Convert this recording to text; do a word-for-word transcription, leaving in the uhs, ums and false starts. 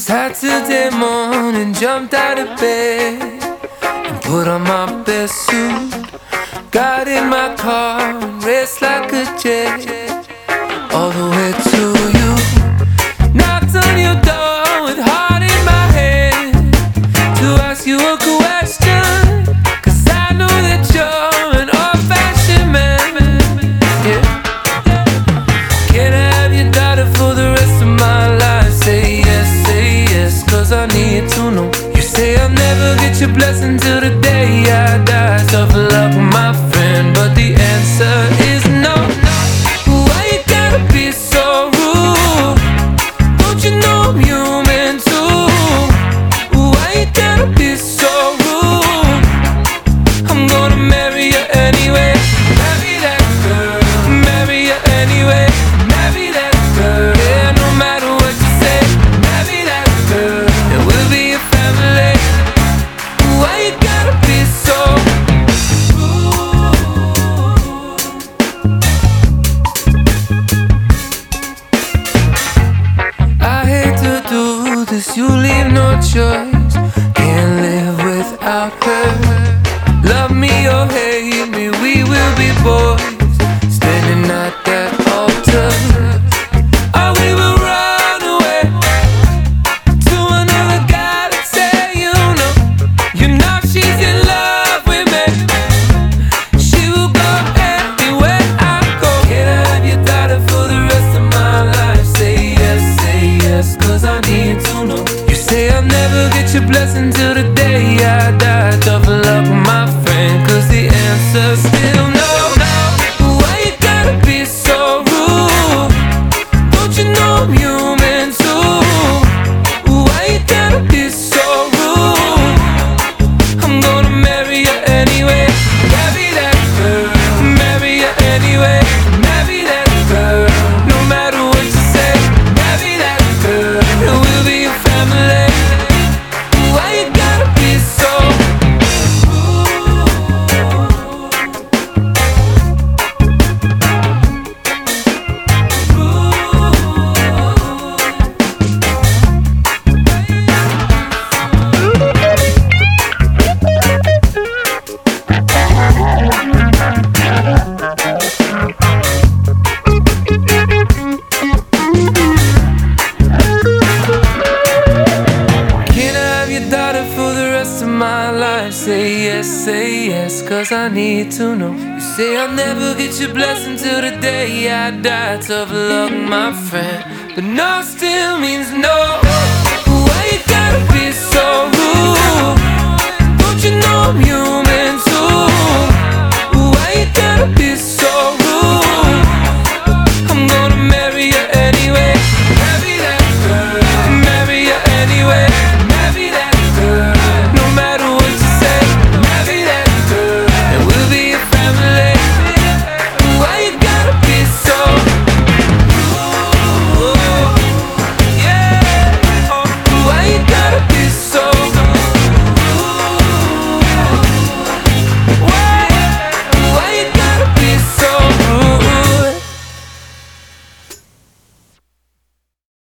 Saturday morning, jumped out of bed and put on my best suit. Got in my car and raced like a jet all the way to you. Knocked on your door with heart in my hand to ask you a question, 'cause I know that you're an old-fashioned man. Yeah. Can I have your daughter for the rest of my life? Say yes, say yes, 'cause I need to know. You say I'll never get your blessing till the day I die. Tough luck, my friend, but the answer is no. Why you gotta be so rude? Don't you know I'm human too? Why you gotta be so rude? I'm gonna marry you anyway. Marry that girl, marry you anyway. Marry that girl, yeah, no matter what you say. Marry that girl, and we'll be a family. Why you gotta be so rude? I hate to do this, you leave no choice. Can't live without her. Love me or hate me, we will be boys, standing at that altar. Or we will run away to another guy that say you know. You know she's in love with me. She will go anywhere I go. Can I have your daughter for the rest of my life? Say yes, say yes, 'cause I need to know. You say I'll never get your blessing till the day I die. Tough luck, my friend, 'cause the answer's still no. Why you gotta be so rude? Don't you know I'm human too? Why you gotta be so rude? I'm gonna marry you anyway. Marry that girl, marry you anyway. Marry that girl, no matter what you say. Marry that girl, and we'll be a family. Why you gotta be so rude? Can I have your daughter for the rest of my life? Say yes, say yes, 'cause I need to know. You say I'll never get your blessing till the day I die. Tough luck, my friend, but no still means no. Why you gotta be so rude? Don't you know I'm human?